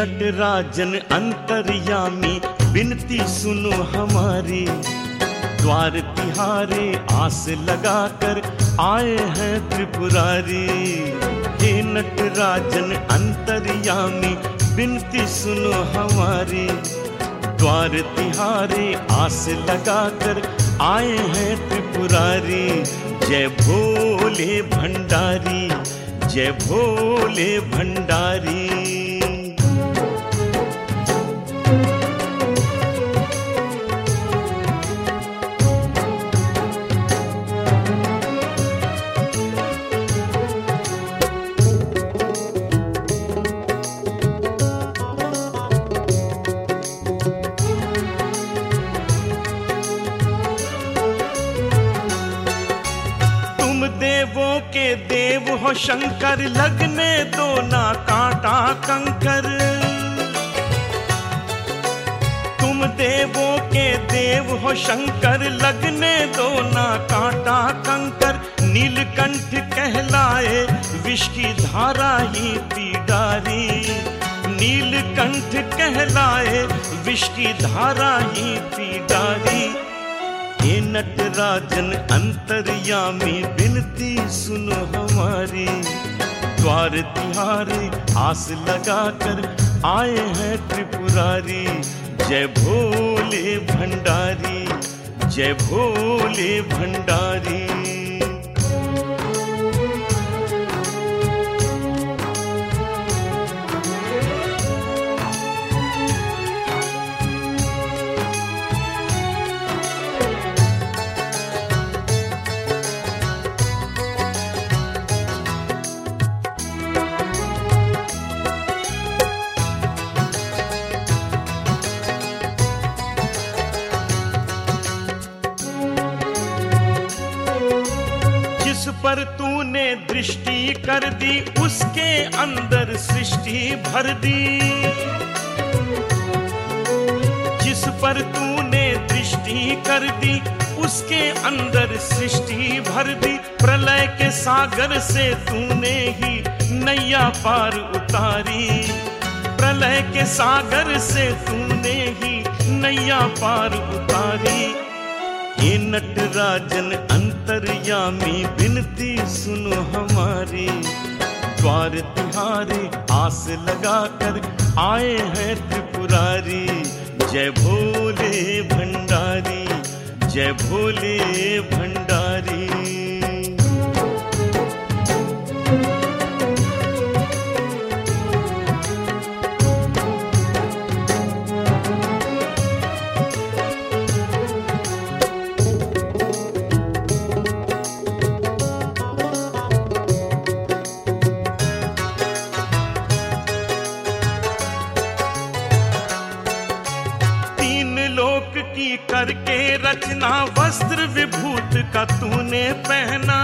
नटराजन अंतर्यामी बिनती सुनो हमारी, द्वार तिहारे आस लगाकर आए हैं त्रिपुरारी। हे नटराजन अंतर्यामी बिनती सुनो हमारी, द्वार तिहारे आस लगाकर आए हैं त्रिपुरारी। जय भोले भंडारी, जय भोले भंडारी। देवों के देव हो शंकर, लगने दो ना कांटा कंकर। तुम देवों के देव हो शंकर, लगने दो ना कांटा कंकर। नीलकंठ कहलाए विष की धारा ही पी डारी, नीलकंठ कहलाए विष की धारा ही पी डारी। हे नटराजन अंतर्यामी बिनती सुनो हमारी, द्वार तिहारे आस लगाकर आए हैं त्रिपुरारी। जय भोले भंडारी, जय भोले भंडारी। जिस पर तूने दृष्टि कर दी, उसके अंदर सृष्टि भर दी। जिस पर तूने दृष्टि कर दी, उसके अंदर सृष्टि भर दी। प्रलय के सागर से तूने ही नैया पार उतारी, प्रलय के सागर से तूने ही नैया पार उतारी। हे नटराजन अंतर्यामी बिनती सुनो हमारी, द्वार तिहारे आस लगाकर आए हैं त्रिपुरारी। जय भोले भंडारी, जय भोले भंडारी। लोक की करके रचना, वस्त्र विभूत का तूने पहना।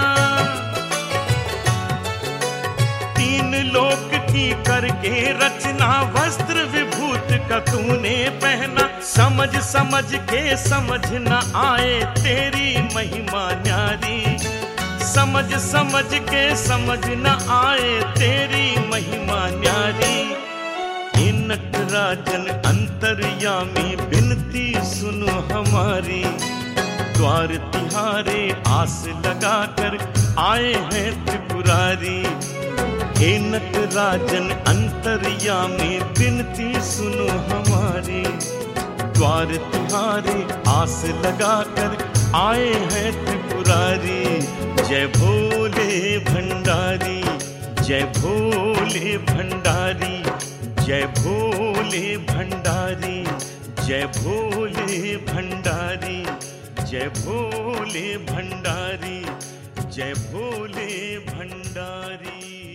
तीन लोक की करके रचना, वस्त्र विभूत का तूने पहना। समझ समझ के समझ न आए तेरी महिमा न्यारी, समझ समझ के समझ न आए तेरी महिमा न्यारी। हे नटराजन अंतर्यामी बिनती सुनो हमारी, द्वार तिहारे आस लगाकर आए हैं त्रिपुरारी। हे नटराजन अंतर्यामी बिनती सुनो हमारी, द्वार तिहारे आस लगाकर आए हैं त्रिपुरारी। जय भोले भंडारी, जय भोले भंडारी, जय भोले भंडारी, जय भोले भंडारी, जय भोले भंडारी, जय भोले भंडारी।